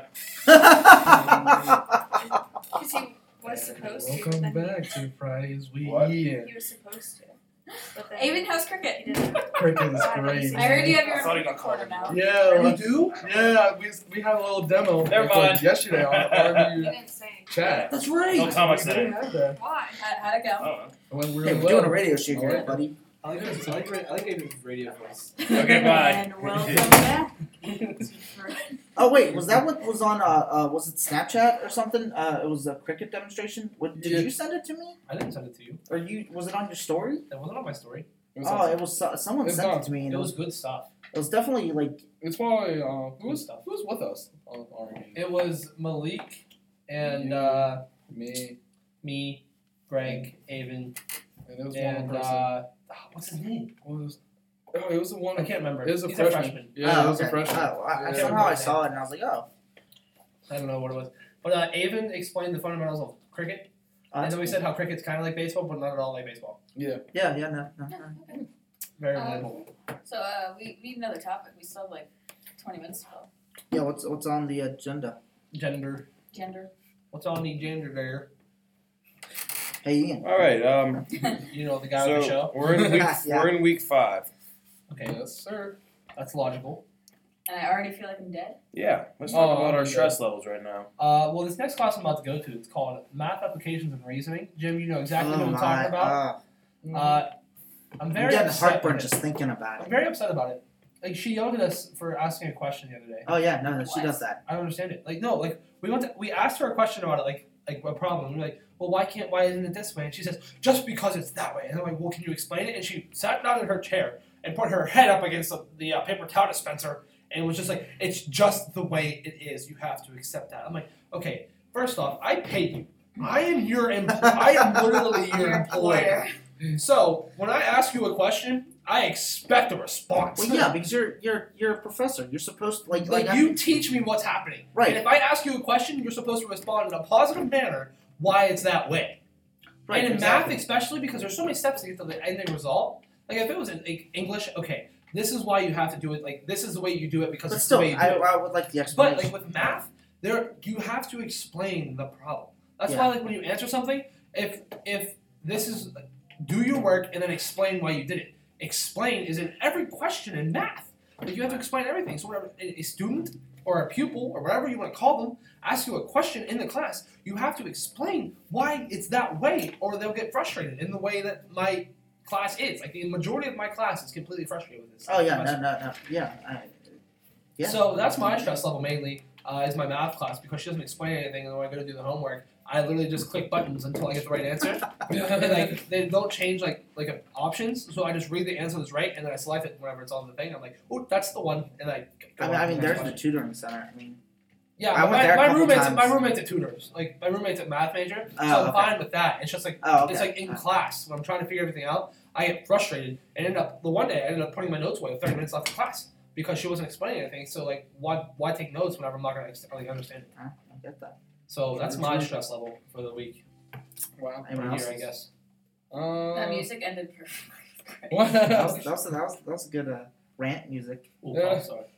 Because he was supposed to. Welcome but then back to Friday's weekend. What? He was supposed to. But then Even House Cricket. he didn't. Cricket is great. I heard you have your I thought he own got recorder called. now. Yeah, You do? Yeah, we had a little demo. Never recorded mind. Yesterday on He our didn't say. chat. That's Don't right! tell We us didn't that. have that. Why? How'd it go? Oh. It went Hey, really we're well. doing a radio show here, Alright. buddy. I like David's radio voice. Okay, bye. And welcome back. Oh wait, was that what was on was it Snapchat or something? It was a cricket demonstration. What, did Yeah. you send it to me? I didn't send it to you. Or was it on your story? That wasn't on my story. Oh, it was someone It's sent not. it to me and It was good stuff. it was definitely like It's probably who was with us on our meeting? It was Malik and me, Greg, Avon, And it was and one person. what's his name? It was the one. I can't remember. It was a He's freshman. Yeah, it was okay. a freshman. Oh, Yeah. somehow I saw it and I was like, oh. I don't know what it was. But Avon explained the fundamentals of cricket, and then we said how cricket's kind of like baseball, but not at all like baseball. Yeah. Yeah, no. Very Um, relatable. So we need another topic. We still have like 20 minutes to go. Yeah, what's on the agenda? Gender. Gender. What's on the gender there? Hey Ian. All right. You know the guy on the So show. we're in week Yeah. we're in week 5. Okay, Yes, sir. that's logical. And I already feel like I'm dead. Yeah. Let's talk Oh, about our okay. stress levels right now. Well, this next class I'm about to go to, it's called Math Applications and Reasoning. Jim, you know exactly what I'm talking about. I'm I'm very getting upset. heartburn with it. just thinking about I'm it. very upset about it. Like she yelled at us for asking a question the other day. Oh yeah, no, she What? does that. I don't understand it. Like no, like we asked her a question about it, like a problem. We're like, well, why isn't it this way? And she says, just because it's that way. And I'm like, well, can you explain it? And she sat down in her chair and put her head up against the paper towel dispenser and was just like, it's just the way it is. You have to accept that. I'm like, okay, first off, I paid you. I am your I am literally your employer. So when I ask you a question, I expect a response. Well, yeah, because you're a professor. You're supposed to Like you teach me what's happening. Right. And if I ask you a question, you're supposed to respond in a positive manner why it's that way. Right, and in exactly. math, especially because there's so many steps to get to the ending result. Like if it was in English, okay, this is why you have to do it. Like this is the way you do it because But it's still, the way you do it. I would like the But explanation. like with math, you have to explain the problem. That's Yeah. why like when you answer something, if this is do your work and then explain why you did it. Explain is in every question in math. Like you have to explain everything. So whenever a student or a pupil or whatever you want to call them ask you a question in the class, you have to explain why it's that way, or they'll get frustrated in the way that my class is. Like the majority of my class is completely frustrated with this. Oh yeah, question. no, yeah. Yeah. So that's my stress level mainly is my math class because she doesn't explain anything, and when I go to do the homework, I literally just click buttons until I get the right answer. And like they don't change like options, so I just read the answer that's right, and then I select it whenever it's on the thing. I'm like, oh, that's the one, and I. Go on to I mean, the there's next the question. tutoring center. I mean, Yeah, I went there a my couple roommate's times. a tutors. Like my roommate's a math major, so Oh, I'm okay. fine with that. It's just like oh, okay. it's like in class when I'm trying to figure everything out, I get frustrated and end up the one day I ended up putting my notes away with 30 minutes left of class because she wasn't explaining anything. So like why take notes whenever I'm not gonna like understand it? I get that. So that's my stress level for the week. Wow. Anyone For a year, else? I guess. That music ended perfectly. What? That was good rant music. Ooh, Yeah. I'm sorry.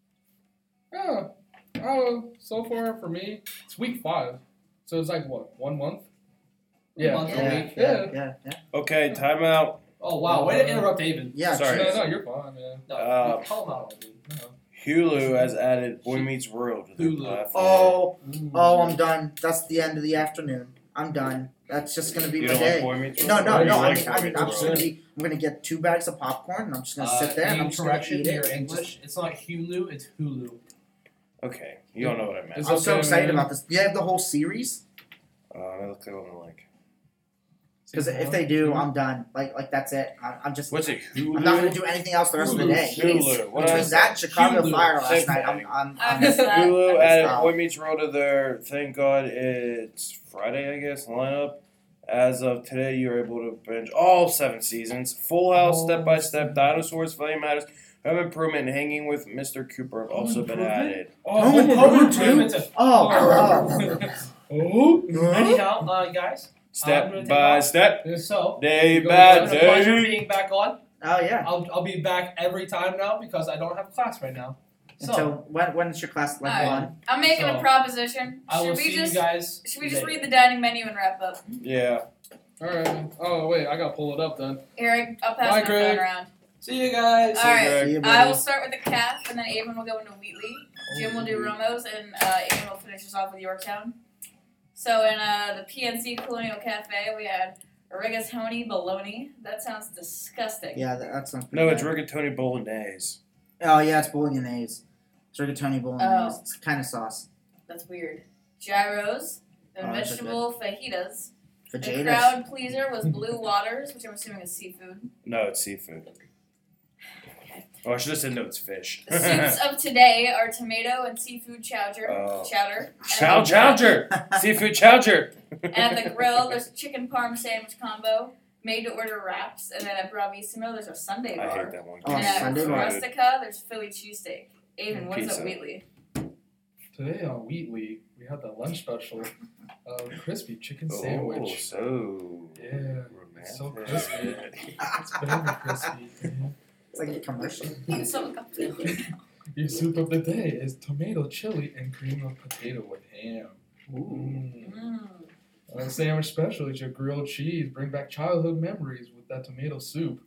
So far for me, it's week 5. So it's like what, 1 month? Yeah. month. a Yeah. week. Yeah. Okay, timeout. Oh wow, way to interrupt David. Yeah. Sorry. No, you're fine, man. No, call him out, dude. No. Hulu has added Boy Meets World to their Hulu. platform. Oh, I'm done. That's the end of the afternoon. I'm done. That's just gonna be You my don't day. like Boy Meets No, World? no, Or you no. like Boy I'm Meets just World? I'm gonna get 2 bags of popcorn and I'm just gonna sit there and I'm just gonna correction eat to it. your and just- English. It's not Hulu, it's Hulu. Okay, you don't know what I meant. It's I'm so okay, excited man. about this. Do you have the whole series? Let me look at the link. Because if they do, I'm done. Like that's it. I'm just. What's it? Hulu. I'm not gonna do anything else the rest of the day. Hulu. What Between else? that and Chicago Hulu. Fire last Same night, thing. I missed that. Hulu I missed added that. Boy Meets World to their, thank God it's Friday, I guess, lineup. As of today, you're able to binge all 7 seasons. Full House, Step by Step, Dinosaurs, Family Matters, Home Improvement, and Hanging with Mr. Cooper have also been Improvement? added. Oh, Home Improvement too? Oh. Anyhow, guys. I'm gonna Step take by off. step, So day Go by it's a pleasure day. being back on. Oh yeah. I'll be back every time now because I don't have class right now. So Until when is your class like Alright. one? I'm making a So, proposition. I will Should we see just you guys. should we just later. read the dining menu and wrap up? Yeah. Alright. Oh, wait, I gotta pull it up then. Eric, I'll pass Bye, my Greg. phone around. See you guys. Alright. Greg. See you, I will buddy. start with the calf, and then Avon will go into Wheatley. Jim will do Romo's, and Avon will finish us off with Yorktown. So in the PNC Colonial Cafe, we had rigatoni bologna. That sounds disgusting. Yeah, that sounds. No, pretty it's bad. rigatoni bolognese. Oh yeah, it's bolognese. It's rigatoni bolognese. Oh. It's kind of sauce. That's weird. Gyros, and Oh, that's vegetable fajitas. The Fajitas. crowd pleaser was Blue Waters, which I'm assuming is seafood. No, it's seafood. Oh, I should have said no, it's fish. The soups of today are tomato and seafood chowder. Oh. Chowder. Chowder! Seafood chowder! And at the grill, there's a chicken parm sandwich combo, made to order wraps, and then at Bravissimo, there's a Sunday I bar. hate that one. Oh, And at Sunday bar. Rustica, there's Philly cheesesteak. Avon, what is Pizza. at Wheatley? Today on Wheatley, we had the lunch special of crispy chicken Oh, sandwich. so Yeah, it's so romantic. crispy. It's very crispy. It's like a commercial. So Your soup of the day is tomato, chili, and cream of potato with ham. mm. Sandwich special is your grilled cheese. Bring back childhood memories with that tomato soup.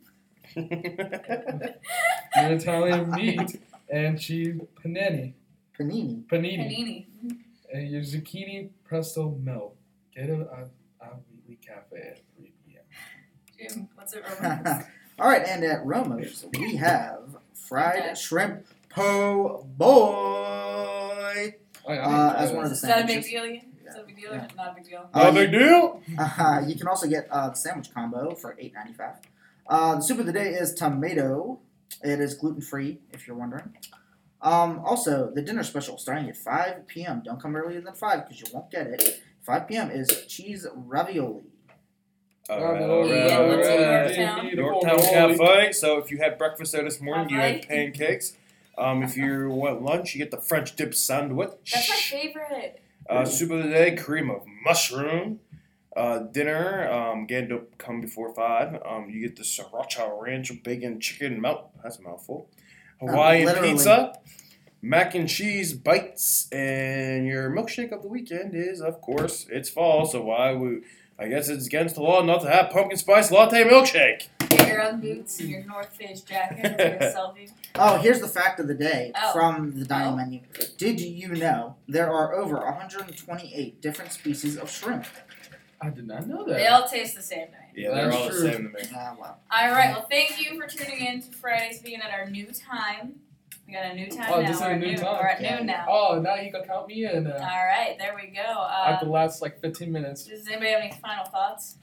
Your Italian meat and cheese panini. Panini. Panini. And your zucchini presto melt. Get it at Wheatley Cafe at 3 p.m. Jim, what's it? Romance? All right, and at Romo's we have fried Okay. shrimp po' boy Oh, yeah, as one of the Is that a big sandwiches. deal? Is that a big deal? Yeah. Not a big deal. No big deal. You can also get the sandwich combo for $8.95. The soup of the day is tomato. It is gluten free, if you're wondering. Also, the dinner special starting at 5 p.m. Don't come earlier than 5 because you won't get it. 5 p.m. is cheese ravioli. Yeah, what's in Yorktown? Yorktown Cafe. So if you had breakfast there this morning, you had Cafe. pancakes. If you want lunch, you get the French dip sandwich. That's my favorite. Soup of the day, cream of mushroom. Dinner, again, don't come before 5. You get the sriracha ranch bacon chicken melt. That's a mouthful. Hawaiian literally. pizza, mac and cheese bites, and your milkshake of the weekend is, of course, it's fall. So I guess it's against the law not to have pumpkin spice latte milkshake. Get your Ugg boots and your North Face jacket and take a selfie. Oh, here's the fact of the day Oh. from the dining Oh. menu. Did you know there are over 128 different species of shrimp? I did not know They that. all taste the same to me. Yeah, they're That's all true. the same to me. Wow. Alright, well thank you for tuning in to Fridays being at our new time. We got a new time Oh, now. this is We're a at new noon. time. We're at Yeah. noon now. Oh, now you can count me in. Alright, there we go. At the last 15 minutes. Does anybody have any final thoughts?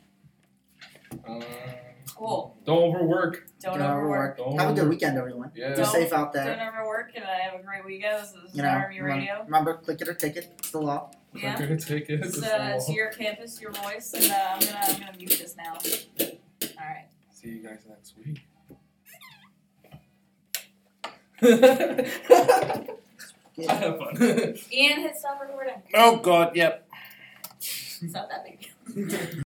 Cool. Don't overwork. Don't overwork. Don't Have a good overwork. weekend, everyone. Yeah. Be Don't- safe out there. Don't overwork and have a great weekend. This is You know, RMU Radio. remember, click it or take it. It's the law. Yeah. We're gonna take it. It's your campus, your voice, and I'm gonna mute this now. Alright. See you guys next week. I have fun. Ian, hit stop recording. Oh, God, yep. It's not that big.